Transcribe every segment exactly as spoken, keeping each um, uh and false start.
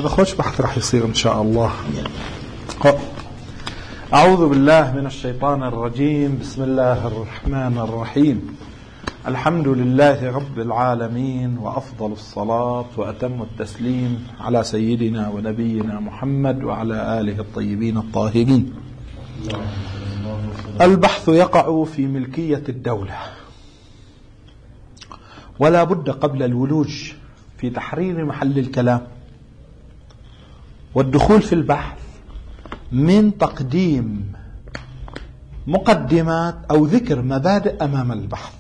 هذا خوش بحث راح يصير إن شاء الله. أعوذ بالله من الشيطان الرجيم. بسم الله الرحمن الرحيم. الحمد لله رب العالمين، وأفضل الصلاة وأتم التسليم على سيدنا ونبينا محمد وعلى آله الطيبين الطاهرين. البحث يقع في ملكية الدولة، ولا بد قبل الولوج في تحرير محل الكلام والدخول في البحث من تقديم مقدمات أو ذكر مبادئ أمام البحث.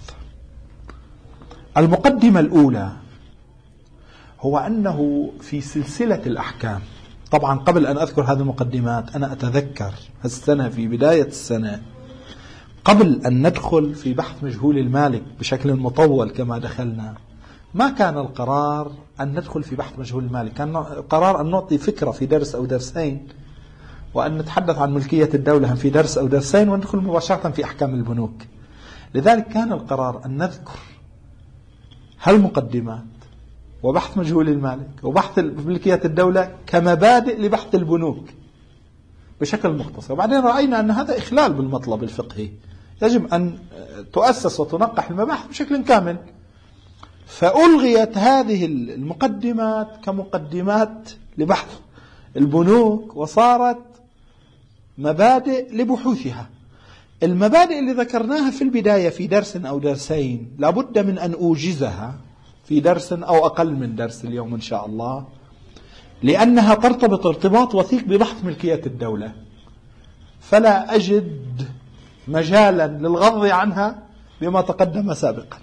المقدمة الأولى هو أنه في سلسلة الأحكام، طبعا قبل أن أذكر هذه المقدمات أنا أتذكر السنة في بداية السنة قبل أن ندخل في بحث مجهول المالك بشكل مطول كما دخلنا، ما كان القرار أن ندخل في بحث مجهول المالك، كان القرار أن نعطي فكرة في درس أو درسين، وأن نتحدث عن ملكية الدولة في درس أو درسين، وندخل مباشرة في أحكام البنوك. لذلك كان القرار أن نذكر هالمقدمات وبحث مجهول المالك وبحث ملكية الدولة كمبادئ لبحث البنوك بشكل مختصر. وبعدين رأينا أن هذا إخلال بالمطلب الفقهي، يجب أن تؤسس وتنقح المباحث بشكل كامل، فألغيت هذه المقدمات كمقدمات لبحث البنوك وصارت مبادئ لبحوثها. المبادئ اللي ذكرناها في البداية في درس أو درسين لابد من أن أوجزها في درس أو أقل من درس اليوم إن شاء الله، لأنها ترتبط ارتباط وثيق ببحث ملكية الدولة، فلا أجد مجالا للغض عنها بما تقدم سابقا.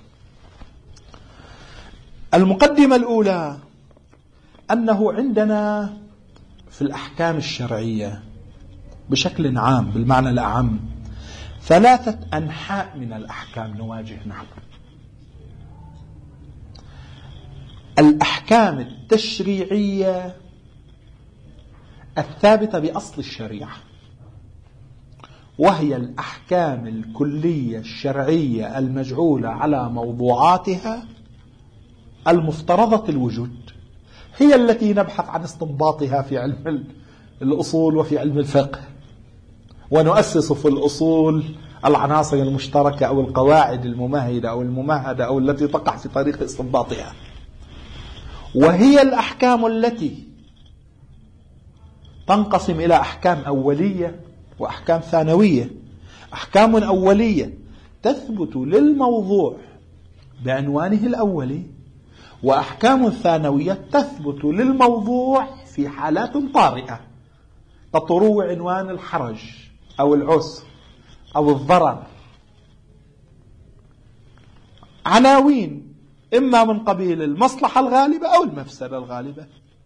المقدمة الأولى أنه عندنا في الأحكام الشرعية بشكل عام بالمعنى الأعم ثلاثة أنحاء من الأحكام نواجهنا: الأحكام التشريعية الثابتة بأصل الشريعة، وهي الأحكام الكلية الشرعية المجعولة على موضوعاتها المفترضة الوجود، هي التي نبحث عن استنباطها في علم الأصول وفي علم الفقه، ونؤسس في الأصول العناصر المشتركة أو القواعد الممهدة أو الممهدة أو التي تقع في طريق استنباطها. وهي الأحكام التي تنقسم إلى أحكام أولية وأحكام ثانوية. أحكام أولية تثبت للموضوع بعنوانه الأولي، وأحكام ثانوية تثبت للموضوع في حالات طارئة كطروع عنوان الحرج أو العسر أو الضرر، عناوين إما من قبيل المصلحة الغالبة أو المفسدة الغالبة.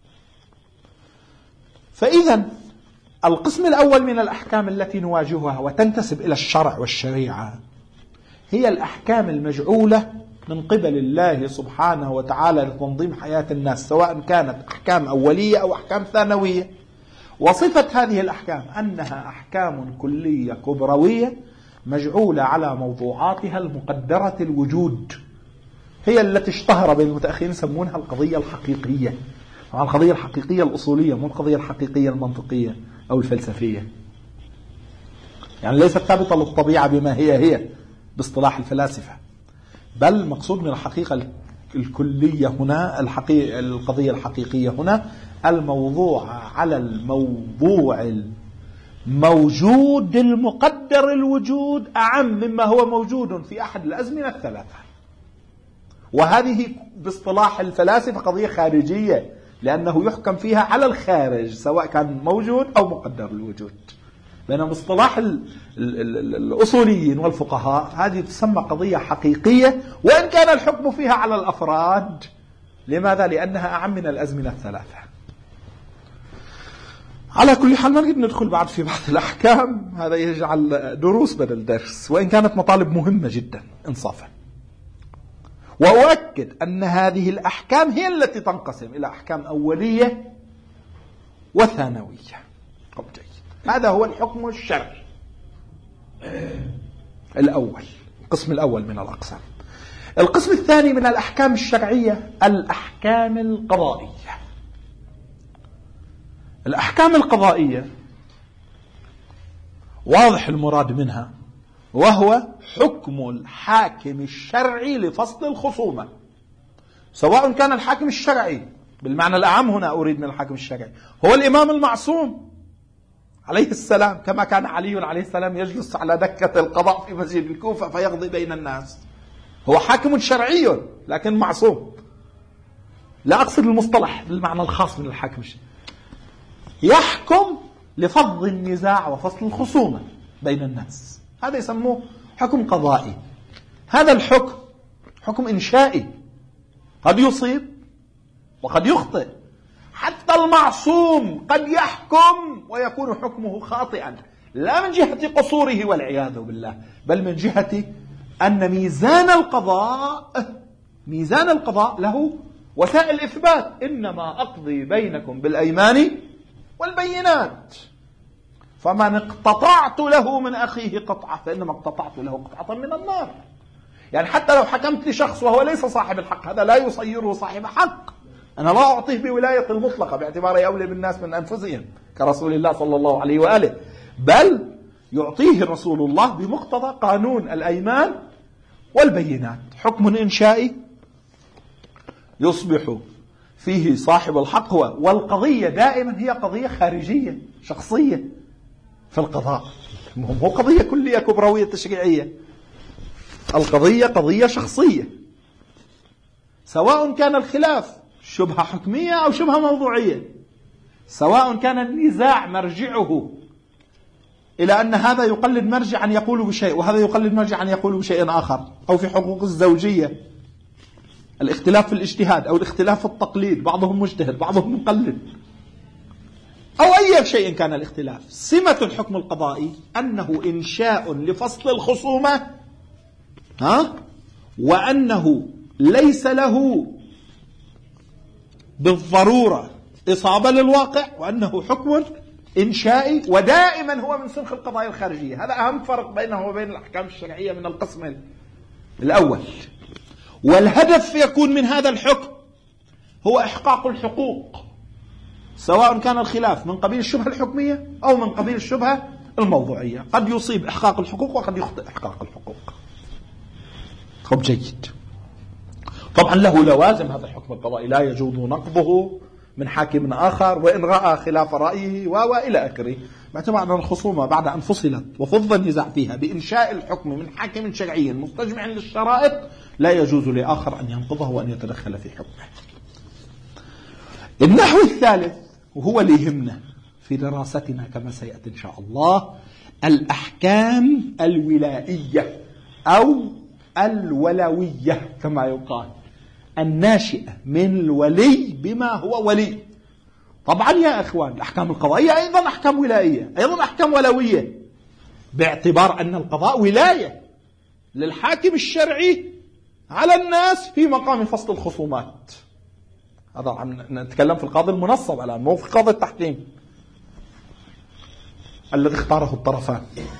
فإذا القسم الأول من الأحكام التي نواجهها وتنتسب إلى الشرع والشريعة هي الأحكام المجعولة من قبل الله سبحانه وتعالى لتنظيم حياة الناس، سواء كانت أحكام أولية أو أحكام ثانوية. وصفة هذه الأحكام أنها أحكام كلية كبروية مجعولة على موضوعاتها المقدرة الوجود، هي التي اشتهر بين المتأخرين يسمونها القضية الحقيقية، مع القضية الحقيقية الأصولية، مو القضية الحقيقية المنطقية أو الفلسفية، يعني ليست ثابتة للطبيعة بما هي هي باصطلاح الفلاسفة، بل مقصود من الحقيقة الكلية هنا الحقيقة القضية الحقيقية هنا الموضوع على الموضوع الموجود المقدر الوجود أعم مما هو موجود في أحد الأزمنة الثلاثة. وهذه باصطلاح الفلاسفة قضية خارجية، لأنه يحكم فيها على الخارج سواء كان موجود أو مقدر الوجود. بينما باصطلاح الأصوليين والفقهاء هذه تسمى قضية حقيقية، وإن كان الحكم فيها على الأفراد. لماذا؟ لأنها أعم من الأزمنة الثلاثة. على كل حال ما نريد ندخل بعد في بحث الأحكام، هذا يجعل دروس بدل درس، وإن كانت مطالب مهمة جدا إنصافا. وأؤكد أن هذه الأحكام هي التي تنقسم إلى أحكام أولية وثانوية. جيد، هذا هو الحكم الشرعي الأول، القسم الأول من الأقسام. القسم الثاني من الأحكام الشرعية الأحكام القضائية. الأحكام القضائية واضح المراد منها، وهو حكم الحاكم الشرعي لفصل الخصومة، سواء كان الحاكم الشرعي بالمعنى الأعم هنا أريد من الحاكم الشرعي هو الإمام المعصوم عليه السلام، كما كان علي عليه السلام يجلس على دكة القضاء في مسجد الكوفة فيقضي بين الناس، هو حاكم شرعي لكن معصوم، لا أقصد المصطلح بالمعنى الخاص من الحاكم الشرعي، يحكم لفض النزاع وفصل الخصومة بين الناس، هذا يسموه حكم قضائي. هذا الحكم حكم إنشائي، قد يصيب وقد يخطئ، حتى المعصوم قد يحكم ويكون حكمه خاطئا، لا من جهة قصوره والعياذ بالله، بل من جهة أن ميزان القضاء ميزان القضاء له وسائل إثبات، إنما أقضي بينكم بالأيمان والبينات، فمن اقتطعت له من أخيه قطعة فإنما اقتطعت له قطعة من النار. يعني حتى لو حكمت لشخص وهو ليس صاحب الحق هذا لا يصيره صاحب حق، أنا لا أعطيه بولاية المطلقة باعتباره أولى بالناس من أنفسهم كرسول الله صلى الله عليه وآله، بل يعطيه رسول الله بمقتضى قانون الأيمان والبينات، حكم إنشائي يصبح فيه صاحب الحق هو، والقضية دائما هي قضية خارجية شخصية في القضاء، مو قضية كلية كبروية تشريعية، القضية قضية شخصية، سواء كان الخلاف شبهة حكمية أو شبهة موضوعية، سواء كان النزاع مرجعه إلى أن هذا يقلد مرجعا يقول بشيء وهذا يقلد مرجعا يقول بشيء آخر، أو في حقوق الزوجية الاختلاف في الاجتهاد أو الاختلاف في التقليد، بعضهم مجتهد بعضهم مقلد، أو أي شيء كان الاختلاف، سمة الحكم القضائي أنه إنشاء لفصل الخصومة، ها؟ وأنه ليس له بالضرورة إصابة للواقع، وأنه حكم إنشائي، ودائما هو من سلخ القضايا الخارجية. هذا أهم فرق بينه وبين الأحكام الشرعية من القسم الأول. والهدف يكون من هذا الحكم هو إحقاق الحقوق، سواء كان الخلاف من قبيل الشبهة الحكمية أو من قبيل الشبهة الموضوعية، قد يصيب إحقاق الحقوق وقد يخطئ إحقاق الحقوق. طب جيد، طبعا له لوازم هذا الحكم القضائي، لا يجوز نقضه من حاكم آخر وإن رأى خلاف رأيه وإلى آخره، باعتبار أن الخصومة بعد أن فصلت وفض النزاع فيها بإنشاء الحكم من حاكم شرعي مستجمع للشرائط لا يجوز لآخر أن ينقضه وأن يتدخل في حكمه. النحو الثالث وهو اللي يهمنا في دراستنا كما سيأتي إن شاء الله، الأحكام الولائية أو الولوية كما يقال، الناشئة من الولي بما هو ولي. طبعا يا أخوان الأحكام القضائية أيضا أحكام ولائية، أيضا أحكام ولوية، باعتبار أن القضاء ولاية للحاكم الشرعي على الناس في مقام فصل الخصومات. هذا عم نتكلم في القاضي المنصب الآن، مو في قاضي التحكيم الذي اختاره الطرفان.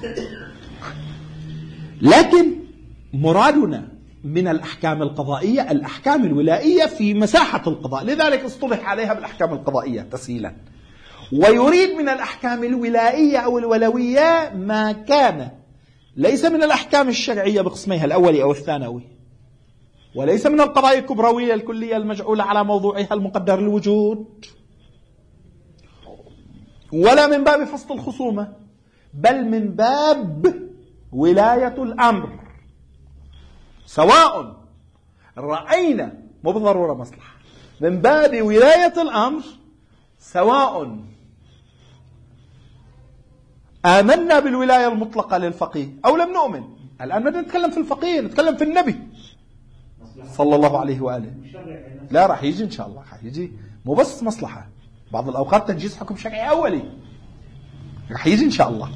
لكن مرادنا من الأحكام القضائية الأحكام الولائية في مساحة القضاء، لذلك اصطلح عليها بالأحكام القضائية تسهيلا. ويريد من الأحكام الولائية أو الولوية ما كان ليس من الأحكام الشرعية بقسميها الأولي أو الثانوي، وليس من القضايا الكبروية الكلية المجعولة على موضوعها المقدر الوجود، ولا من باب فصل الخصومة، بل من باب ولاية الأمر، سواء رأينا مو بالضرورة مصلحة، من باب ولاية الأمر، سواء آمنا بالولاية المطلقة للفقيه أو لم نؤمن. الآن بدنا نتكلم في الفقيه، نتكلم في النبي صلى الله عليه وآله. لا راح يجي إن شاء الله، راح يجي مو بس مصلحة، بعض الأوقات تنجيز حكم شرعي أولي راح يجي إن شاء الله.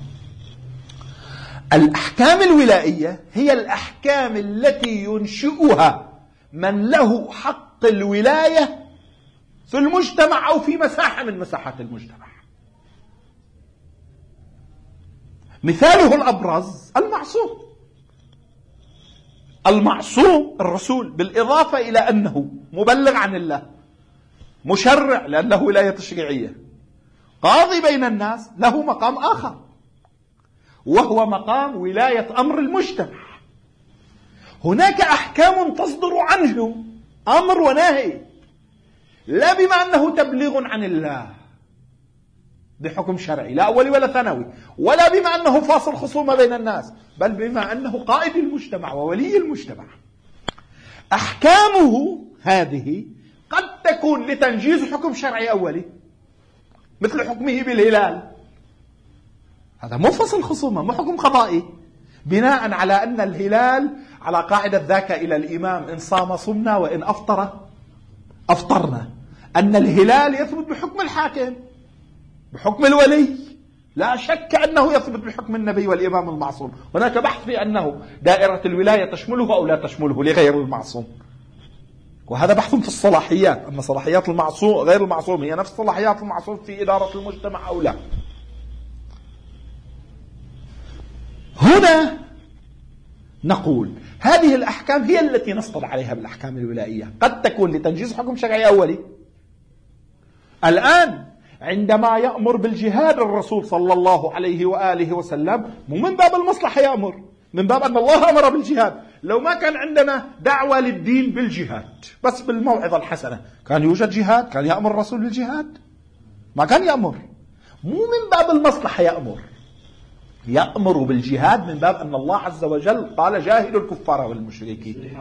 الأحكام الولائية هي الأحكام التي ينشئها من له حق الولاية في المجتمع أو في مساحة من مساحات المجتمع. مثاله الأبرز المعصوم. المعصوم الرسول، بالإضافة إلى أنه مبلغ عن الله، مشرع لأنه ولاية تشريعية، قاضي بين الناس له مقام آخر، وهو مقام ولاية أمر المجتمع. هناك أحكام تصدر عنه، أمر ونهي، لا بما أنه تبليغ عن الله بحكم شرعي لا أولي ولا ثانوي، ولا بما أنه فاصل خصومة بين الناس، بل بما أنه قائد المجتمع وولي المجتمع. أحكامه هذه قد تكون لتنجيز حكم شرعي أولي مثل حكمه بالهلال، هذا مو فصل خصومة، مو حكم قضائي، بناء على أن الهلال على قاعدة ذاك إلى الإمام إن صام صمنا وإن أفطر أفطرنا، أن الهلال يثبت بحكم الحاكم بحكم الولي، لا شك أنه يثبت بحكم النبي والإمام المعصوم. هناك بحث في أنه دائرة الولاية تشمله أو لا تشمله لغير المعصوم، وهذا بحث في الصلاحيات، أما صلاحيات المعصوم غير المعصوم هي نفس صلاحيات المعصوم في إدارة المجتمع أو لا. هنا نقول هذه الأحكام هي التي نصطلح عليها بالأحكام الولائية، قد تكون لتنجيز حكم شرعي أولي. الآن عندما يأمر بالجهاد الرسول صلى الله عليه وآله وسلم مو من باب المصلحة يأمر، من باب أن الله أمر بالجهاد. لو ما كان عندنا دعوة للدين بالجهاد بس بالموعظة الحسنة كان يوجد جهاد؟ كان يأمر الرسول بالجهاد؟ ما كان يأمر. مو من باب المصلحة يأمر، يأمر بالجهاد من باب أن الله عز وجل قال جاهدوا الكفار والمشركين.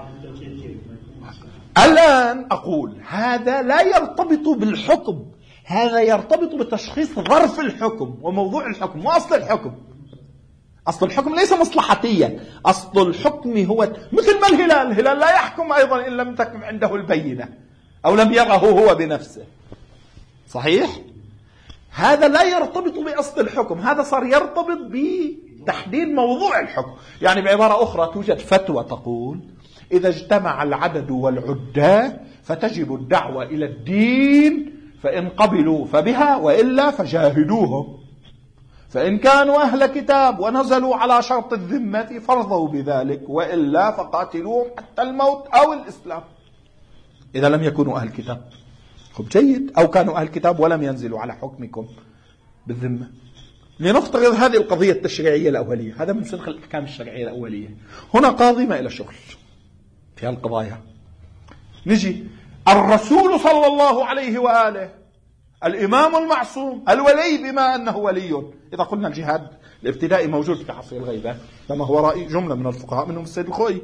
الآن أقول هذا لا يرتبط بالحكم، هذا يرتبط بتشخيص ظرف الحكم وموضوع الحكم وأصل الحكم. أصل الحكم ليس مصلحتيا، أصل الحكم هو مثل ما الهلال، الهلال لا يحكم أيضا إن لم تكن عنده البينة أو لم يره هو بنفسه، صحيح؟ هذا لا يرتبط بأصل الحكم، هذا صار يرتبط بتحديد موضوع الحكم. يعني بعبارة أخرى توجد فتوى تقول إذا اجتمع العدد والعدة فتجب الدعوة إلى الدين، فإن قبلوا فبها وإلا فجاهدوهم، فإن كانوا أهل كتاب ونزلوا على شرط الذمة فارضوا بذلك وإلا فقاتلوهم حتى الموت أو الإسلام إذا لم يكونوا أهل كتاب. خب جيد، أو كانوا أهل كتاب ولم ينزلوا على حكمكم بالذمة. لنفترض هذه القضية التشريعية الأولية، هذا من سنخ الأحكام الشرعية الأولية. هنا قاضي ما إلى شغل في هالقضايا. نجي الرسول صلى الله عليه وآله، الإمام المعصوم، الولي بما أنه ولي. إذا قلنا الجهاد الابتدائي موجود في عصر الغيبة كما هو رأي جملة من الفقهاء منهم السيد الخوئي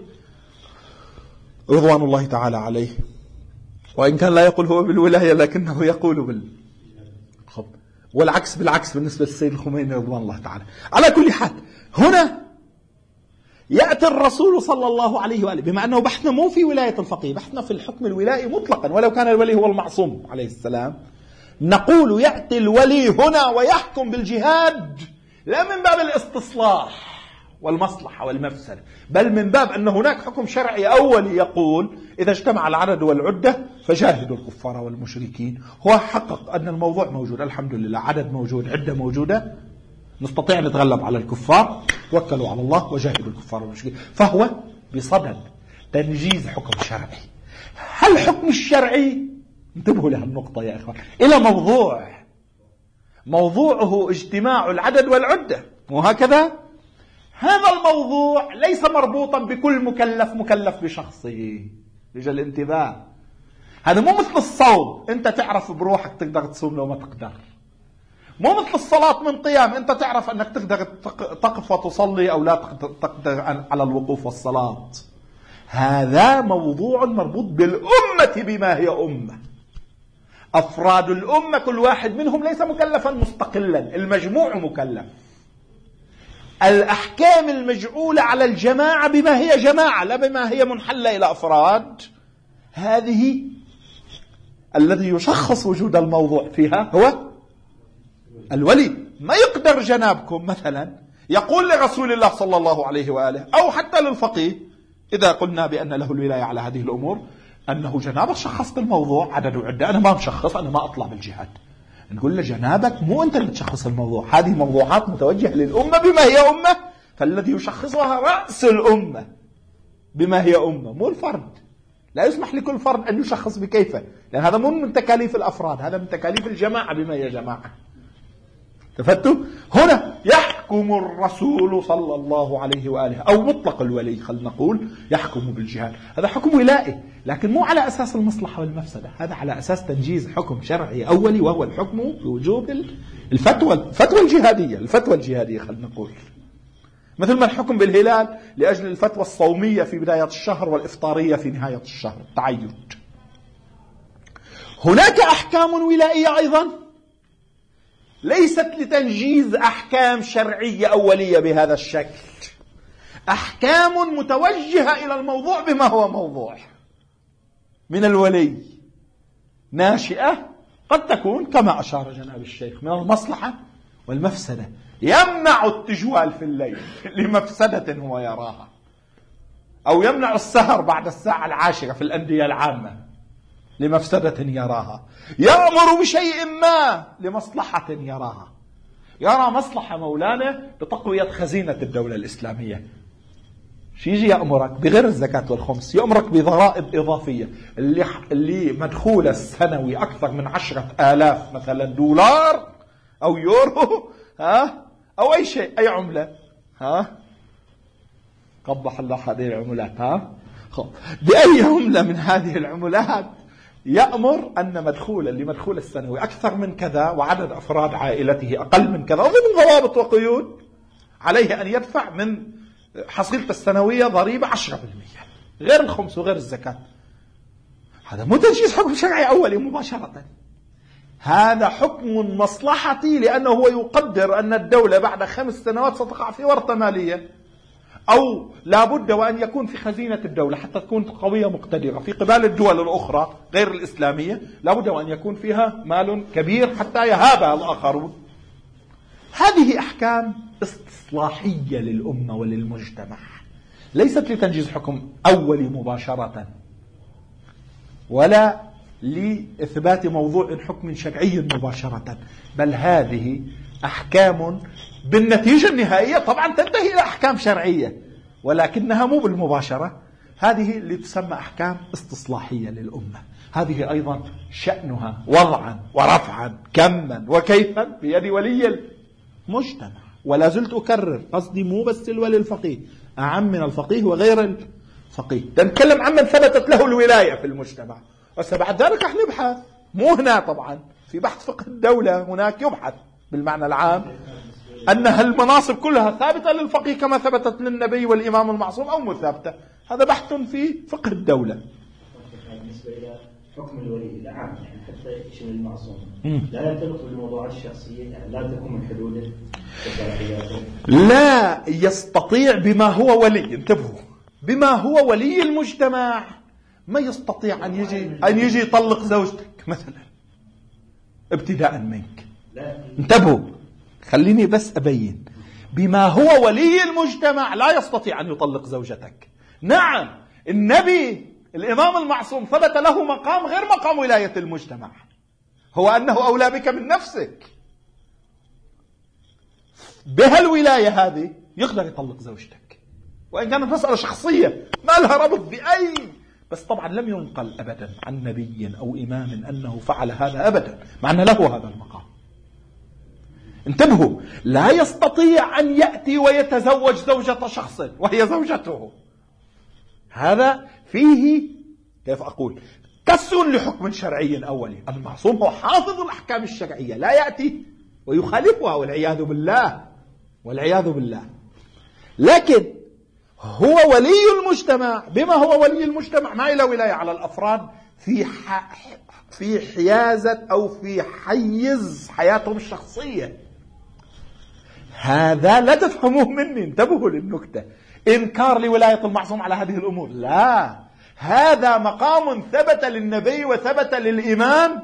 رضوان الله تعالى عليه، وإن كان لا يقول هو بالولاية لكنه يقول بال خب. والعكس بالعكس بالنسبة للسيد الخميني رضوان الله تعالى. على كل حال هنا يأتي الرسول صلى الله عليه وآله، بما أنه بحثنا مو في ولاية الفقيه، بحثنا في الحكم الولائي مطلقا ولو كان الولي هو المعصوم عليه السلام. نقول يأتي الولي هنا ويحكم بالجهاد لا من باب الاستصلاح والمصلحة والمفسدة، بل من باب أن هناك حكم شرعي أولي يقول إذا اجتمع العدد والعدة فجاهدوا الكفار والمشركين. هو حقق أن الموضوع موجود، الحمد لله، عدد موجود، عدة موجودة، نستطيع نتغلب على الكفار، توكلوا على الله وجاهدوا الكفار والمشركين. فهو بصدد تنجيز حكم شرعي. هل الحكم الشرعي، انتبهوا لها النقطة يا إخوان، إلى موضوع موضوعه اجتماع العدد والعدة، وهكذا هذا الموضوع ليس مربوطا بكل مكلف مكلف بشخصه. رجال الانتباه، هذا مو مثل الصوم، انت تعرف بروحك تقدر تصوم لو ما تقدر. مو مثل الصلاة من قيام، انت تعرف انك تقدر تقف وتصلي او لا تقدر على الوقوف والصلاة. هذا موضوع مربوط بالأمة بما هي أمة. أفراد الأمة كل واحد منهم ليس مكلفا مستقلا، المجموع مكلف. الأحكام المجعولة على الجماعة بما هي جماعة لا بما هي منحلة إلى أفراد، هذه الذي يشخص وجود الموضوع فيها هو الولي. ما يقدر جنابكم مثلا يقول لرسول الله صلى الله عليه وآله أو حتى للفقيه إذا قلنا بأن له الولاية على هذه الأمور أنه جنابك شخصت الموضوع عدد وعدة، أنا ما مشخص، أنا ما أطلع بالجهاد. نقول له جنابك مو أنت اللي تشخص الموضوع، هذه موضوعات متوجهة للأمة بما هي أمة، فالذي يشخصها رأس الأمة بما هي أمة، مو الفرد. لا يسمح لكل فرد أن يشخص بكيفه، لأن هذا مو من تكاليف الأفراد، هذا من تكاليف الجماعة بما هي جماعة. تفتوا هنا يحكم الرسول صلى الله عليه وآله أو مطلق الولي، خلنا نقول يحكم بالجهاد، هذا حكم ولائي، لكن مو على أساس المصلحة والمفسدة، هذا على أساس تنجيز حكم شرعي أولي، وهو الحكم بوجوب الفتوى الفتوى الجهادية الفتوى الجهادية خلنا نقول، مثل ما الحكم بالهلال لأجل الفتوى الصومية في بداية الشهر والإفطارية في نهاية الشهر، التعيد. هناك أحكام ولائية أيضا ليست لتنجيز أحكام شرعية أولية بهذا الشكل، أحكام متوجهة إلى الموضوع بما هو موضوع من الولي، ناشئة قد تكون كما أشار جناب الشيخ من المصلحة والمفسدة، يمنع التجوال في الليل لمفسدة هو يراها، أو يمنع السهر بعد الساعة العاشرة في الأندية العامة لمفسدة يراها، يأمر بشيء ما لمصلحة يراها، يرى مصلحة مولانا بتقوية خزينة الدولة الإسلامية، شو يجي يأمرك بغير الزكاة والخمس، يأمرك بضرائب إضافية اللي, اللي مدخول السنوي أكثر من عشرة آلاف مثلا دولار أو يورو، ها أو أي شيء أي عملة، ها قبح الله هذه العملات، ها خب بأي عملة من هذه العملات يأمر أن مدخول اللي مدخول السنوي أكثر من كذا وعدد أفراد عائلته أقل من كذا، وضمن ضوابط وقيود عليه أن يدفع من حصيلته السنوية ضريبة عشرة بالمئة غير الخمس وغير الزكاة. هذا مو تنجيز حكم شرعي أولي مباشرة، هذا حكم مصلحتي، لأنه هو يقدر أن الدولة بعد خمس سنوات ستقع في ورطة مالية، أو لابد وأن يكون في خزينة الدولة حتى تكون قوية مقتدرة في قبال الدول الأخرى غير الإسلامية، لابد وأن يكون فيها مال كبير حتى يهابها الآخرون. هذه أحكام استصلاحية للأمة وللمجتمع، ليست لتنجيز حكم أولي مباشرة ولا لإثبات موضوع حكم شرعي مباشرة، بل هذه أحكام بالنتيجة النهائية طبعا تنتهي إلى أحكام شرعية، ولكنها مو بالمباشرة، هذه اللي تسمى أحكام استصلاحية للأمة، هذه أيضا شأنها وضعا ورفعا كما وكيفا بيد ولي المجتمع. ولا زلت أكرر قصدي مو بس الولي الفقيه، أعم من الفقيه وغير الفقيه، نتكلم عن من ثبتت له الولاية في المجتمع، وبعد ذلك احنا نبحث، مو هنا طبعا في بحث فقه الدولة، هناك يبحث بالمعنى العام أن المناصب كلها ثابتة للفقيه كما ثبتت للنبي والإمام المعصوم أو مثابتة، هذا بحث في فقه الدولة. بالنسبة إلى حكم الولي العام يعني حتى يشمل المعصوم لا ينطبق بالموضوعات الشخصية، يعني لا تكون من حدوده لا يستطيع بما هو ولي، انتبهوا، بما هو ولي المجتمع ما يستطيع أن يجي أن يجي يطلق زوجتك مثلا ابتداء منك، انتبهوا خليني بس أبين، بما هو ولي المجتمع لا يستطيع أن يطلق زوجتك. نعم النبي الإمام المعصوم ثبت له مقام غير مقام ولاية المجتمع، هو أنه أولى بك من نفسك، بها الولاية هذه يقدر يطلق زوجتك، وإن كانت مسألة شخصية ما لها ربط بأي، بس طبعا لم ينقل أبدا عن نبي أو إمام أنه فعل هذا أبدا، مع أن له هذا المقام. انتبهوا، لا يستطيع أن يأتي ويتزوج زوجة شخص وهي زوجته، هذا فيه كيف أقول كسر لحكم شرعي أولي. المعصوم هو حافظ الأحكام الشرعية، لا يأتي ويخالفها والعياذ بالله والعياذ بالله، لكن هو ولي المجتمع، بما هو ولي المجتمع ما إلى ولاية على الأفراد في في حيازة أو في حيز حياتهم الشخصية. هذا لا تفهموه مني، انتبهوا للنكتة، إنكار لولاية المعصوم على هذه الأمور، لا، هذا مقام ثبت للنبي وثبت للإمام،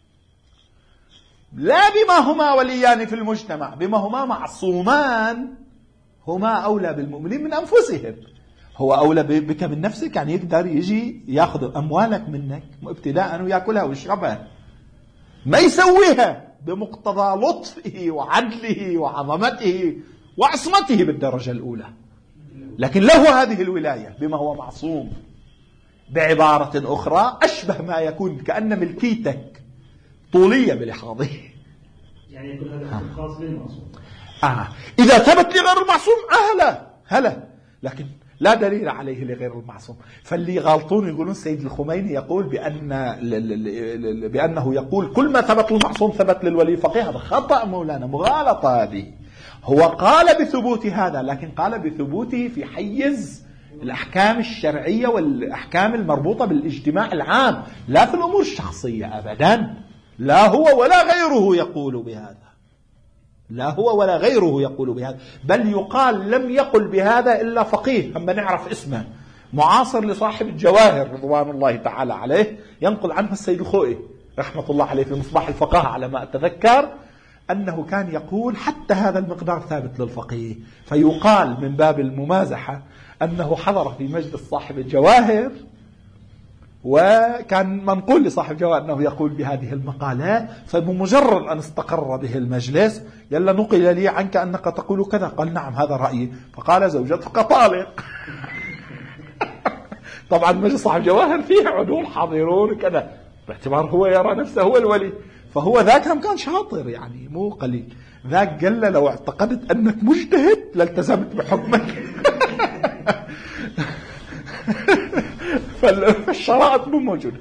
لا بما هما وليان في المجتمع، بما هما معصومان، هما أولى بالمؤمنين من أنفسهم، هو أولى بك من نفسك، يعني يقدر يجي يأخذ أموالك منك ابتداء ويأكلها ويشربها، ما يسويها بمقتضى لطفه وعدله وعظمته وعصمته بالدرجة الأولى، لكن له هذه الولاية بما هو معصوم. بعبارة أخرى أشبه ما يكون كأن ملكيتك طولية بلحاظه، يعني يكون هذا حكم خاص بالمعصوم. آه. إذا ثبت لغير المعصوم أهلا هلا، لكن لا دليل عليه لغير المعصوم. فاللي غالطون يقولون سيد الخميني يقول بأن بأنه يقول كل ما ثبت للمعصوم ثبت للولي الفقيه. هذا خطأ مولانا، مغالطة هذه. هو قال بثبوت هذا، لكن قال بثبوته في حيز الأحكام الشرعية والأحكام المربوطة بالاجتماع العام، لا في الأمور الشخصية أبدا. لا هو ولا غيره يقول بهذا، لا هو ولا غيره يقول بهذا، بل يقال لم يقل بهذا إلا فقيه أما نعرف اسمه معاصر لصاحب الجواهر رضوان الله تعالى عليه، ينقل عنه السيد الخوئي رحمة الله عليه في مصباح الفقاهة على ما أتذكر أنه كان يقول حتى هذا المقدار ثابت للفقيه. فيقال من باب الممازحة أنه حضر في مجلس صاحب الجواهر، وكان منقول لصاحب الجواهر أنه يقول بهذه المقالة، فبمجرد أن استقر به المجلس يلا نقل لي عنك أنك تقول كذا، قال نعم هذا رأيي، فقال زوجتك طالق. طبعا مجلس صاحب الجواهر فيه عدول حاضرون كذا، باعتبار هو يرى نفسه هو الولي، فهو ذاك هم كان شاطر يعني مو قليل. ذاك قال له لو اعتقدت أنك مجتهد لالتزمت بحكمك. فالشرائط مو موجودة.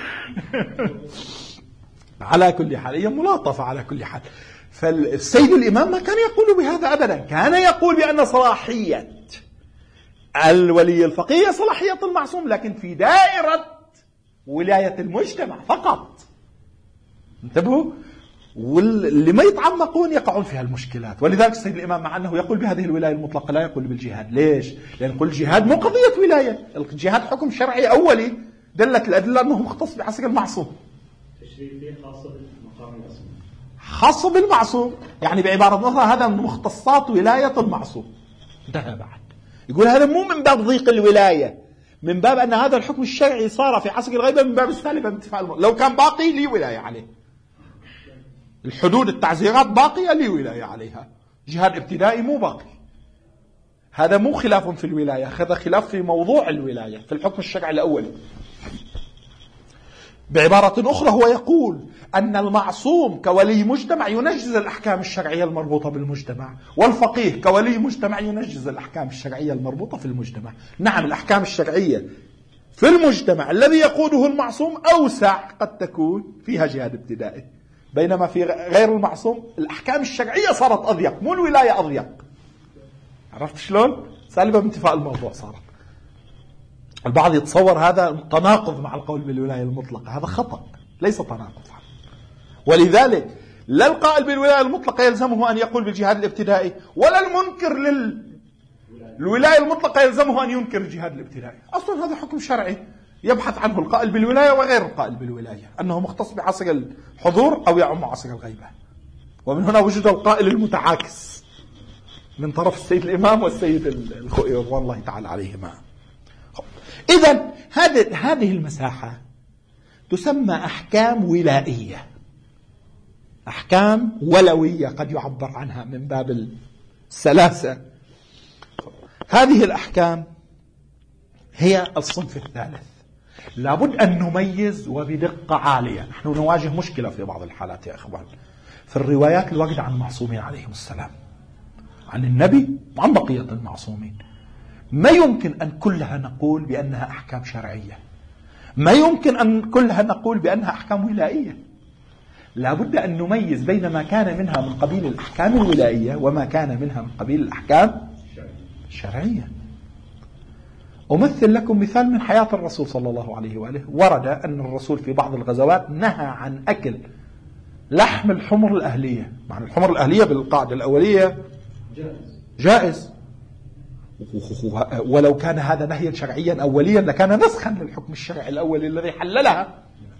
على كل حال هي ملاطفة على كل حال. فالسيد الإمام ما كان يقول بهذا أبدا، كان يقول بأن صلاحية الولي الفقيه صلاحية المعصوم، لكن في دائرة ولاية المجتمع فقط. انتبهوا، واللي ما يتعمقون يقعون في هالمشكلات. ولذلك السيد الإمام مع أنه يقول بهذه الولاية المطلقة لا يقول بالجهاد. ليش؟ لأن يقول الجهاد مو قضية ولاية، الجهاد حكم شرعي أولي دلت الأدلة أنه مختص بعسك المعصوم، تشريفية خاصة بالمقام الأصلي، خاصة بالمعصوم، يعني بعبارة أخرى هذا من مختصات ولاية المعصوم. انتهى بعد. يقول هذا مو من باب ضيق الولاية، من باب أن هذا الحكم الشرعي صار في عسك الغيبة من باب السالفة بانتفاع المعصوم. لو كان باقي لي ولاية عليه، الحدود التعزيرات باقية لي ولاية عليها، جهاد ابتدائي مو باقي. هذا مو خلاف في الولاية، هذا خلاف في موضوع الولاية في الحكم الشرعي الأولي. بعبارة أخرى هو يقول أن المعصوم كولي مجتمع ينجز الأحكام الشرعية المربوطة بالمجتمع، والفقيه كولي مجتمع ينجز الأحكام الشرعية المربوطة في المجتمع. نعم الأحكام الشرعية في المجتمع الذي يقوده المعصوم أوسع قد تكون فيها جهاد ابتدائي، بينما في غير المعصوم الأحكام الشرعية صارت أضيق، مو الولاية أضيق. عرفت شلون؟ سالبة بانتفاء الموضوع صارت. البعض يتصور هذا تناقض مع القول بالولاية المطلقة، هذا خطأ، ليس تناقض. ولذلك لا القائل بالولاية المطلقة يلزمه أن يقول بالجهاد الابتدائي، ولا المنكر للولاية المطلقة يلزمه أن ينكر الجهاد الابتدائي. أصلا هذا حكم شرعي يبحث عنه القائل بالولاية وغير القائل بالولاية، أنه مختص بعصر الحضور أو يعم عصر الغيبة. ومن هنا وجد القائل المتعاكس من طرف السيد الإمام والسيد الخوئي رضوان الله تعالى عليهما. إذن هذه المساحة تسمى أحكام ولائية، أحكام ولوية قد يعبر عنها من باب السلاسة. هذه الأحكام هي الصنف الثالث. لابد أن نميز وبدقة عالية. نحن نواجه مشكلة في بعض الحالات يا إخوان في الروايات الواردة عن المعصومين عليهم السلام، عن النبي وعن بقية المعصومين، ما يمكن أن كلها نقول بأنها أحكام شرعية، ما يمكن أن كلها نقول بأنها أحكام ولائية. لابد أن نميز بين ما كان منها من قبيل الأحكام الولائية وما كان منها من قبيل الأحكام الشرعية. أمثل لكم مثال من حياة الرسول صلى الله عليه وآله. ورد أن الرسول في بعض الغزوات نهى عن أكل لحم الحمر الأهلية. معنى الحمر الأهلية بالقاعدة الأولية جائز، ولو كان هذا نهيا شرعيا أوليا لكان نسخا للحكم الشرعي الأولي الذي حللها.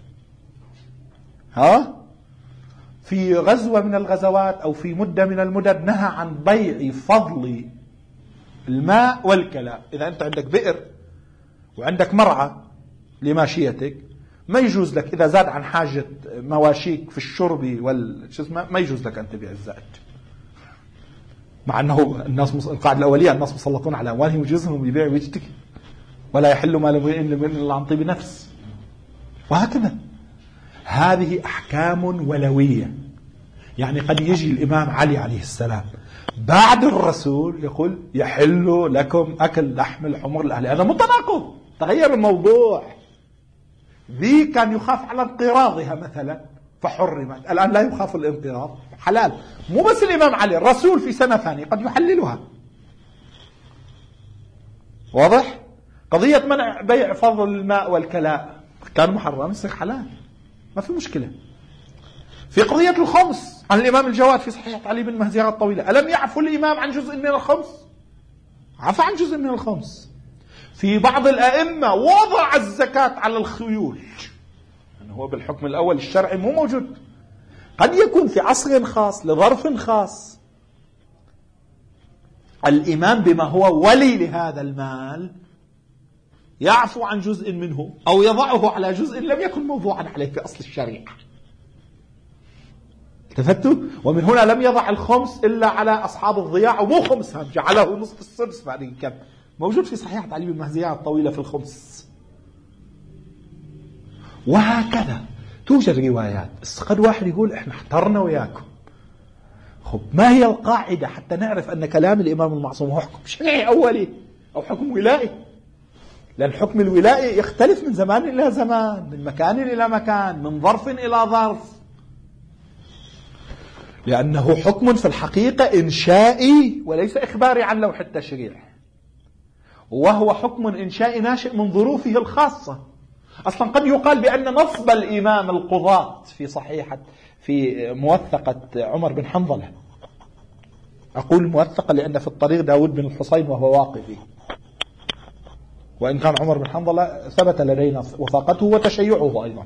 ها في غزوة من الغزوات أو في مدة من المدد نهى عن بيع فضل الماء والكلاء. إذا أنت عندك بئر وعندك مرعى لماشيتك ما يجوز لك إذا زاد عن حاجة مواشيك في الشرب والجسم ما يجوز لك أن تبيع الزائد، مع أنه الناس القاعدة الأولية الناس مسلطون على أموالهم وجزهم بيبيع ويشتكي، ولا يحل مال امرئ إلا عن طيب نفس، وهكذا. هذه أحكام ولوية يعني قد يجي الإمام علي عليه السلام بعد الرسول يقول يحل لكم أكل لحم الحمر الأهلي، هذا متناقض، تغير الموضوع. ذي كان يخاف على انقراضها مثلا فحرمت، الآن لا يخاف الانقراض، حلال. مو بس الإمام علي، الرسول في سنة ثانية قد يحللها. واضح؟ قضية منع بيع فضل الماء والكلاء كان محرم، يصير حلال، ما في مشكلة. في قضية الخمس عن الإمام الجواد في صحيح علي بن مهزيرة الطويلة، ألم يعفو الإمام عن جزء من الخمس؟ عفى عن جزء من الخمس. في بعض الأئمة وضع الزكاة على الخيول، يعني هو بالحكم الأول الشرعي مو موجود، قد يكون في عصر خاص لظرف خاص الإمام بما هو ولي لهذا المال يعفو عن جزء منه أو يضعه على جزء لم يكن موضوعا عليه في أصل الشريعة. التفتوا؟ ومن هنا لم يضع الخمس إلا على أصحاب الضياع، ومو خمسهم جعله نصف السدس بعد كم موجود في صحيح علي بن مهزيرة الطويلة في الخمس. وهكذا توجد روايات، بس قد واحد يقول احنا احترنا وياكم. خب ما هي القاعدة حتى نعرف أن كلام الإمام المعصوم هو حكم شرعي أولي أو حكم ولائي؟ لأن الحكم الولائي يختلف من زمان إلى زمان، من مكان إلى مكان، من ظرف إلى ظرف، لأنه حكم في الحقيقة إنشائي وليس إخباري عن لوح التشريع، وهو حكم إنشائي ناشئ من ظروفه الخاصة. أصلا قد يقال بأن نصب الإمام القضاة في صحيحة في موثقة عمر بن حنظلة، أقول موثقة لأن في الطريق داود بن الحصين وهو واقفي، وإن كان عمر بن حنظلة ثبت لدينا وثاقته وتشيعه أيضا.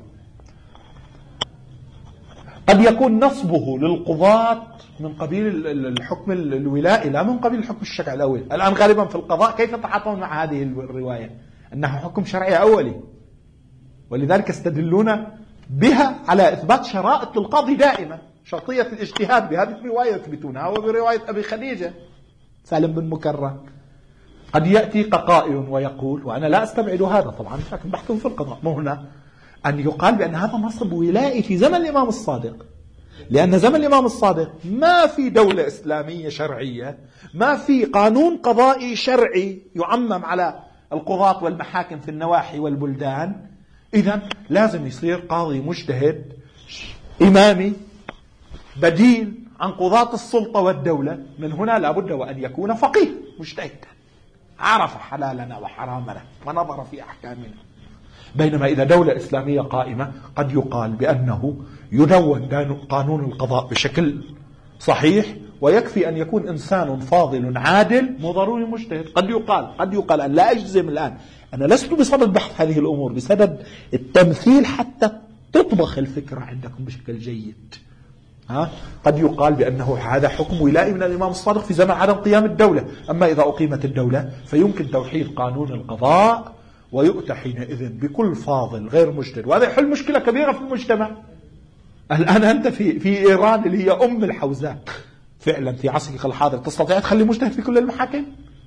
قد يكون نصبه للقضاة من قبيل الحكم الولائي لا من قبيل الحكم الشرعي الأول. الآن غالبا في القضاء كيف يتعاطون مع هذه الرواية أنها حكم شرعي أولي، ولذلك يستدلون بها على إثبات شرائط للقاضي دائما، شرطية الاجتهاد بهذه الرواية يثبتونها وبرواية أبي خديجة سالم بن مكرم. قد يأتي قائل ويقول، وأنا لا أستبعد هذا طبعا لكن بحث في القضاء مو هنا، أن يقال بأن هذا نصب ولائي في زمن الإمام الصادق، لأن زمن الإمام الصادق ما في دولة إسلامية شرعية، ما في قانون قضائي شرعي يعمم على القضاة والمحاكم في النواحي والبلدان. إذن لازم يصير قاضي مجتهد إمامي بديل عن قضاة السلطة والدولة. من هنا لابد وأن يكون فقيه مجتهد عرف حلالنا وحرامنا ونظر في أحكامنا. بينما إذا دولة إسلامية قائمة قد يقال بأنه يدون قانون القضاء بشكل صحيح، ويكفي أن يكون إنسان فاضل عادل مو ضروري مجتهد. قد يقال قد يقال أن لا أجزم الآن، أنا لست بصدد بحث هذه الأمور، بصدد التمثيل حتى تطبخ الفكرة عندكم بشكل جيد. ها؟ قد يقال بأنه هذا حكم ولائي من الإمام الصادق في زمن عدم قيام الدولة، أما إذا أقيمت الدولة فيمكن توحيد قانون القضاء ويؤتى حينئذ بكل فاضل غير مجتهد، وهذا يحل مشكلة كبيرة في المجتمع. الآن أنت في في إيران اللي هي أم الحوزات فعلا في عصرك الحاضر تستطيع تخلي مجتهد في كل المحاكم؟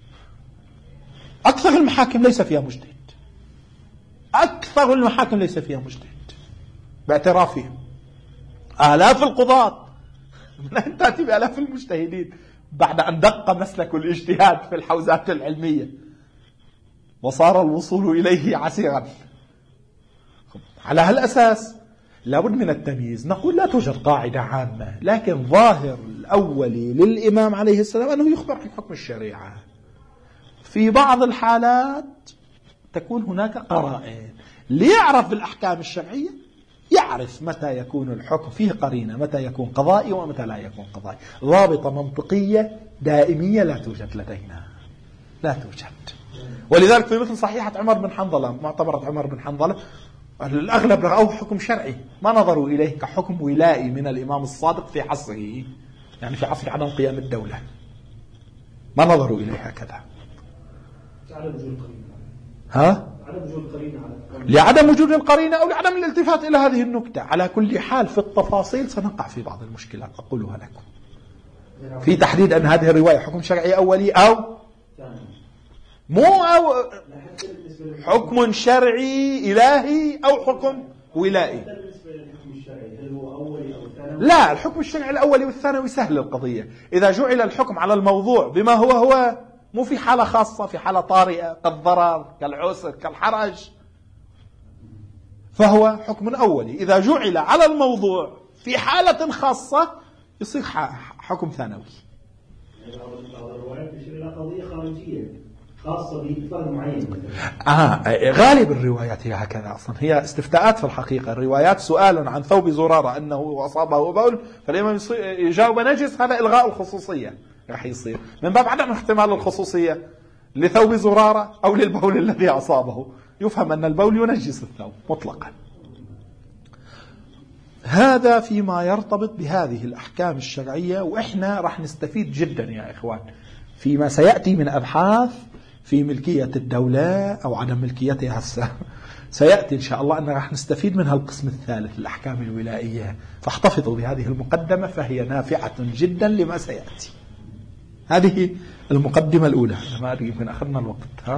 أكثر المحاكم ليس فيها مجتهد، أكثر المحاكم ليس فيها مجتهد باعترافهم. آلاف القضاة من أن تأتي بآلاف المجتهدين بعد أن دق مسلك الاجتهاد في الحوزات العلمية وصار الوصول إليه عسيرا. على هالأساس لابد من التمييز. نقول لا توجد قاعدة عامة، لكن ظاهر الأولي للإمام عليه السلام أنه يخبر عن حكم الشريعة. في بعض الحالات تكون هناك قرائن ليعرف بالأحكام الشرعية، يعرف متى يكون الحكم فيه قرينة، متى يكون قضائي ومتى لا يكون قضائي. ضابطة منطقية دائمية لا توجد لدينا، لا توجد. ولذلك في مثل صحيحة عمر بن حنظلة، معتبرة عمر بن حنظلة الأغلب رأوه حكم شرعي، ما نظروا إليه كحكم ولائي من الإمام الصادق في عصره، يعني في عصر عدم قيام الدولة ما نظروا إليه هكذا. ها؟ لعدم وجود القرينة أو لعدم الالتفات إلى هذه النكتة. على كل حال في التفاصيل سنقع في بعض المشكلات أقولها لكم في تحديد أن هذه الرواية حكم شرعي أولي أو مو أو حكم شرعي إلهي أو حكم ولائي. الشرعي هل هو أولي أو ثانوي؟ لا، الحكم الشرعي الأولي والثانوي سهل القضية. إذا جعل الحكم على الموضوع بما هو هو، مو في حالة خاصة، في حالة طارئة كالضرر كالعسر كالحرج، فهو حكم أولي. إذا جعل على الموضوع في حالة خاصة يصير حكم ثانوي. يعني بعض الروايات تشير إلى قضية خارجية خاصة بفرد معين. آه غالب الروايات هي هكذا أصلا، هي استفتاءات في الحقيقة. الروايات سؤال عن ثوب زرارة أنه أصابه بول، فالإمام يجاوب نجس، هذا إلغاء الخصوصية راح يصير من باب عدم احتمال الخصوصية لثوب زرارة أو للبول الذي أصابه، يفهم أن البول ينجس الثوب مطلقا. هذا فيما يرتبط بهذه الأحكام الشرعية، وإحنا راح نستفيد جدا يا إخوان فيما سيأتي من أبحاث في ملكية الدولة أو عدم ملكيتها. هسه سيأتي إن شاء الله أن راح نستفيد منها القسم الثالث الأحكام الولائية، فاحتفظوا بهذه المقدمة فهي نافعة جدا لما سيأتي. هذه المقدمة الأولى. ما أدري يمكن أخذنا الوقت. ها؟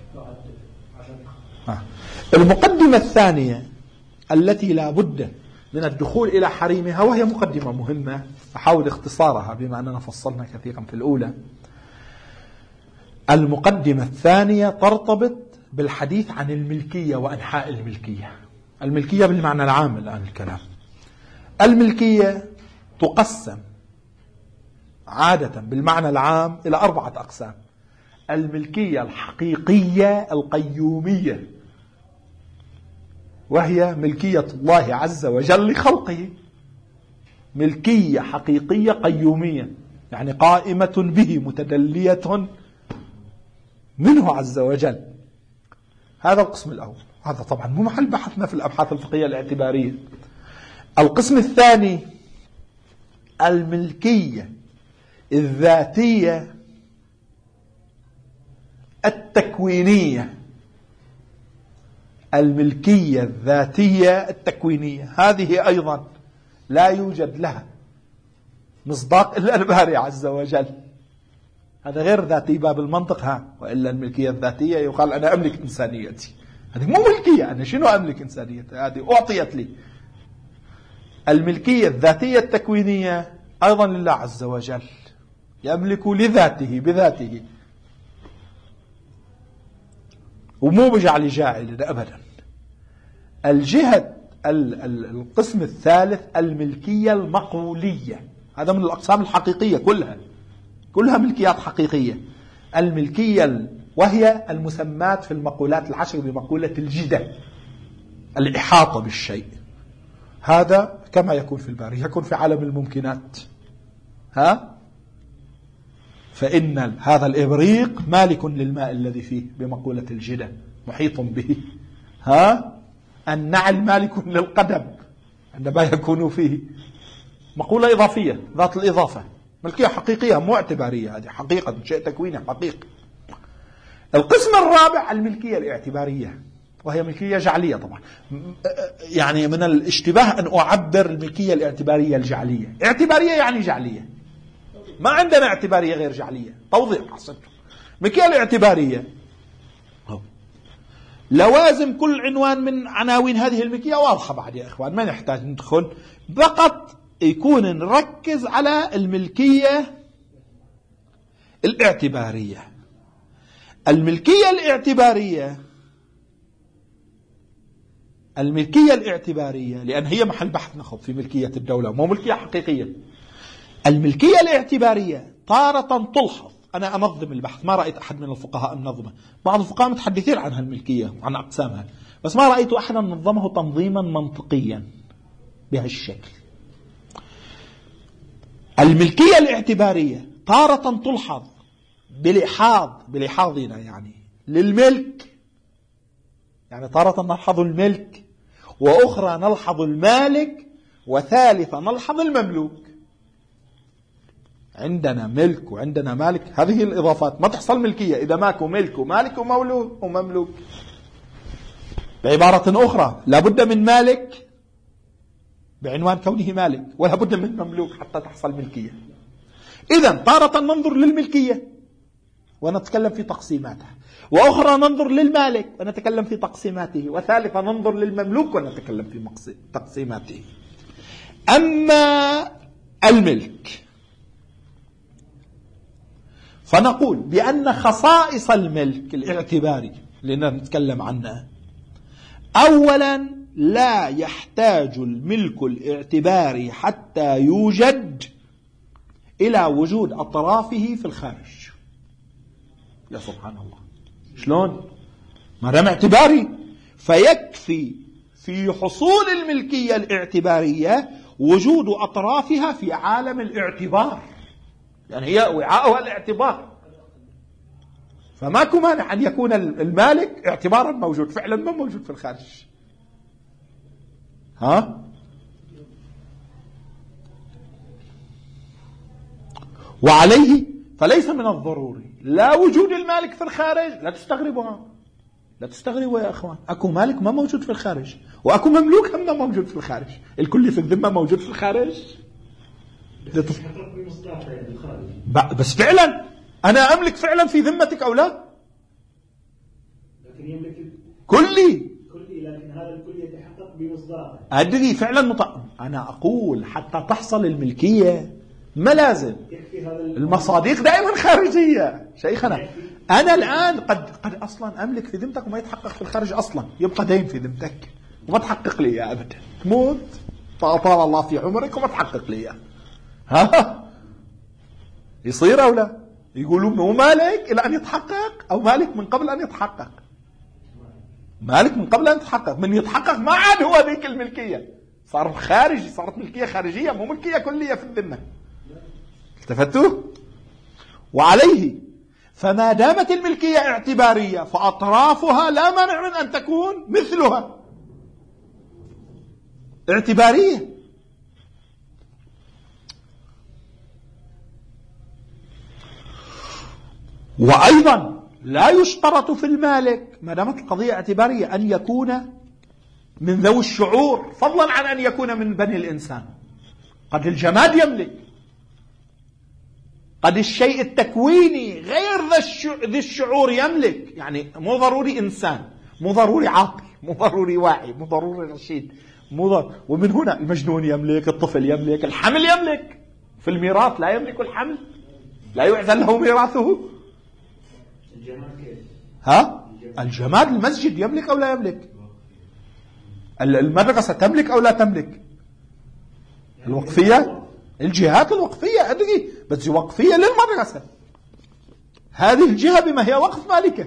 ها. المقدمة الثانية التي لا بد من الدخول إلى حريمها، وهي مقدمة مهمة أحاول اختصارها بما أننا فصلنا كثيرا في الأولى. المقدمة الثانية ترتبط بالحديث عن الملكية وأنحاء الملكية. الملكية بالمعنى العام الآن الكلام. الملكية تقسم عادة بالمعنى العام إلى أربعة أقسام. الملكية الحقيقية القيومية، وهي ملكية الله عز وجل لخلقه. ملكية حقيقية قيومية يعني قائمة به متدلية منه عز وجل. هذا القسم الأول، هذا طبعا مو محل بحثنا في الأبحاث الفقهية الاعتبارية. القسم الثاني الملكية الذاتية التكوينية. الملكية الذاتية التكوينية هذه أيضا لا يوجد لها مصداق إلا الباري عز وجل. هذا غير ذاتي باب المنطق. ها وإلا الملكية الذاتية يقال أنا أملك إنسانيتي، هذه مو ملكية. أنا شنو أملك إنسانيتي؟ هذه أعطيت لي. الملكية الذاتية التكوينية أيضا لله عز وجل، يملك لذاته بذاته، ومو بجعل جاعل أبدا. الجهة القسم الثالث الملكية المقولية، هذا من الأقسام الحقيقية كلها، كلها ملكيات حقيقية. الملكية وهي المسمات في المقولات العشر بمقولة الجدة، الإحاطة بالشيء. هذا كما يكون في الباري يكون في عالم الممكنات. ها فإن هذا الإبريق مالك للماء الذي فيه بمقولة الجدة محيط به. ها النعل مالك للقدم عندما يكون فيه، مقولة إضافية ذات الإضافة، ملكية حقيقية مو اعتبارية، هذه حقيقة شيء تكويني حقيقي. القسم الرابع الملكية الاعتبارية، وهي ملكية جعلية. طبعا يعني من الاشتباه أن أعبر الملكية الاعتبارية الجعلية. اعتبارية يعني جعلية، ما عندنا اعتبارية غير جعلية. توضيح حسنتم. الملكية الاعتبارية لوازم كل عنوان من عناوين هذه الملكية واضحة بعد يا إخوان، ما نحتاج ندخل، فقط يكون نركز على الملكية الاعتبارية. الملكية الاعتبارية الملكية الاعتبارية لأن هي محل بحث نخوض في ملكية الدولة، مو ملكية حقيقية. الملكية الاعتبارية تارة تلحظ، أنا أنظم البحث ما رأيت أحد من الفقهاء النظمة، بعض الفقهاء متحدثين عن هالملكية وعن أقسامها، بس ما رأيت أحدا نظمه تنظيما منطقيا بهالشكل. الملكية الاعتبارية تارة تلحظ بلحاظ بلحاظنا يعني للملك، يعني تارة نلحظ الملك، وأخرى نلحظ المالك، وثالثة نلحظ المملوك. عندنا ملك وعندنا مالك، هذه الإضافات ما تحصل ملكية إذا ماكو ملك ومالك ومولود ومملوك. بعبارة أخرى لابد من مالك بعنوان كونه مالك، ولا بد من مملوك حتى تحصل ملكية. إذن تارة ننظر للملكية ونتكلم في تقسيماتها، وأخرى ننظر للمالك ونتكلم في تقسيماته، وثالثة ننظر للمملوك ونتكلم في تقسيماته. أما الملك فنقول بأن خصائص الملك الاعتباري اللي نتكلم عنها، أولا لا يحتاج الملك الاعتباري حتى يوجد إلى وجود أطرافه في الخارج. يا سبحان الله، شلون؟ ما دام اعتباري فيكفي في حصول الملكية الاعتبارية وجود أطرافها في عالم الاعتبار، يعني هي وعاءها الاعتبار. فماكو مانع أن يكون المالك اعتبارا موجود فعلا ما موجود في الخارج. ها؟ وعليه فليس من الضروري لا وجود المالك في الخارج. لا تستغربوا، لا تستغربوا يا أخوان، أكو مالك ما موجود في الخارج وأكو مملوك هم ما موجود في الخارج. الكل في الذمة موجود في الخارج. بس فعلا أنا أملك فعلا في ذمتك أو لا؟ لكن يملك كلي كلي، لكن هذا الكل يتحقق بمصداقه. أدري فعلا مط... أنا أقول حتى تحصل الملكية ما لازم المصادق دائما خارجية شيخنا. أنا الآن قد قد أصلا أملك في ذمتك وما يتحقق في الخارج أصلا، يبقى دين في ذمتك وما تحقق لي يا أبدا، تموت فأطال الله في عمرك وما تحقق لي يا. ها يصير أو لا؟ يقولوا مو مالك إلى أن يتحقق أو مالك من قبل أن يتحقق. مالك من قبل أن يتحقق، من يتحقق ما عاد هو ذيك الملكية، صار خارجي، صارت ملكية خارجية مو ملكية كلية في الذمة. التفتوا؟ وعليه فما دامت الملكية اعتبارية فأطرافها لا مانع من أن تكون مثلها اعتبارية. وأيضا لا يشترط في المالك ما دامت القضية اعتبارية أن يكون من ذوي الشعور، فضلا عن أن يكون من بني الإنسان. قد الجماد يملك، قد الشيء التكويني غير ذي الشعور يملك، يعني مو ضروري إنسان، مو ضروري عاقل، مو ضروري واعي، مو ضروري رشيد، مو ضروري. ومن هنا المجنون يملك، الطفل يملك، الحمل يملك. في الميراث لا يملك الحمل، لا يعزل له ميراثه. ها؟ الجماد المسجد يملك أو لا يملك؟ المدرسة تملك أو لا تملك؟ الوقفية، الجهات الوقفية أدري، بس وقفية للمدرسة، هذه الجهة بما هي وقف مالكة.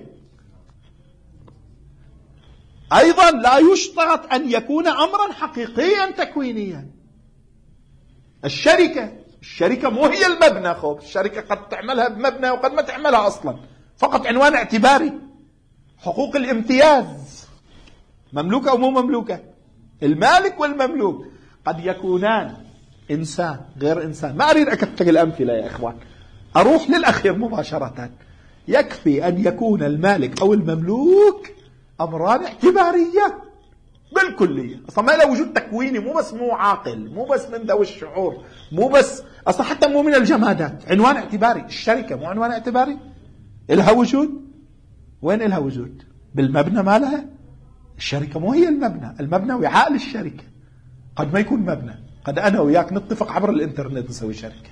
أيضا لا يشترط أن يكون أمرا حقيقيا تكوينيا. الشركة الشركة مو هي المبنى، خوف الشركة قد تعملها بمبنى وقد ما تعملها أصلا، فقط عنوان اعتباري. حقوق الامتياز مملوكة أو مو مملوكة؟ المالك والمملوك قد يكونان إنسان غير إنسان. ما أريد أكثر الأمثلة يا إخوان، أروح للأخير مباشرة. يكفي أن يكون المالك أو المملوك أمران اعتبارية بالكلية. أصلا ما له وجود تكويني، مو بس مو عاقل، مو بس من ذوي الشعور، مو بس أصلا حتى مو من الجمادات، عنوان اعتباري. الشركة مو عنوان اعتباري؟ إلها وجود؟ وين إلها وجود؟ بالمبنى مالها. الشركة مو هي المبنى، المبنى وعاء للشركة. قد ما يكون مبنى، قد أنا وياك نتفق عبر الإنترنت نسوي شركة،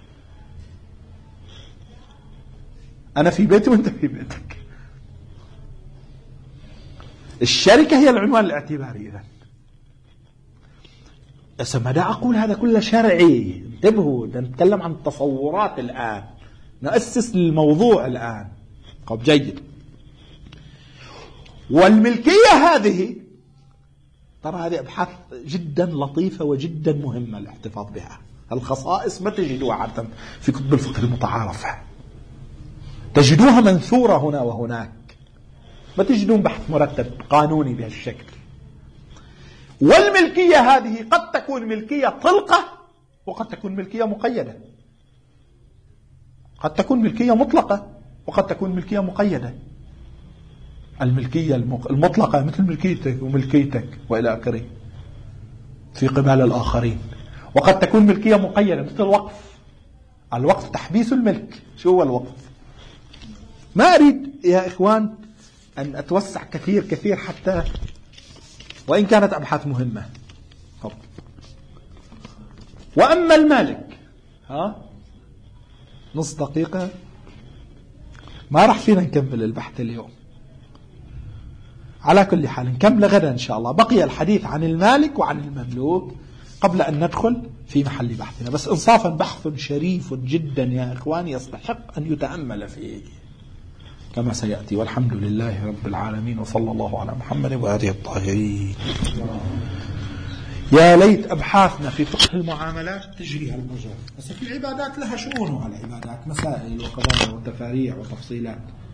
أنا في بيتي وأنت في بيتك. الشركة هي العنوان الاعتباري. إذن بس ما دا أقول هذا كله شرعي، انتبهوا، نتكلم عن التصورات الآن، نأسس للموضوع الآن. طب جيد. والملكية هذه، ترى هذه أبحاث جدا لطيفة وجدا مهمة الاحتفاظ بها. الخصائص ما تجدوها عادة في كتب الفقه المتعارفة، تجدوها منثورة هنا وهناك، ما تجدون بحث مرتب قانوني بهالشكل. والملكية هذه قد تكون ملكية طلقة وقد تكون ملكية مقيدة، قد تكون ملكية مطلقة وقد تكون ملكية مقيدة. الملكية المطلقة مثل ملكيتك وملكيتك وإلى آخره في قبال الآخرين، وقد تكون ملكية مقيدة مثل الوقف. الوقف تحبيس الملك. شو هو الوقف؟ ما أريد يا إخوان أن أتوسع كثير كثير حتى وإن كانت أبحاث مهمة. وأما المالك، ها نص دقيقة ما راح فينا نكمل البحث اليوم. على كل حال نكمل غدا إن شاء الله. بقي الحديث عن المالك وعن المملوك قبل أن ندخل في محل بحثنا، بس إنصافا بحث شريف جدا يا إخواني، يستحق أن يتأمل فيه كما سيأتي. والحمد لله رب العالمين، وصلى الله على محمد وآله الطاهرين. يا ليت أبحاثنا في فقه المعاملات تجري هالمجال، بس في العبادات لها شؤونها، العبادات مسائل وقضايا وتفاريع وتفصيلات.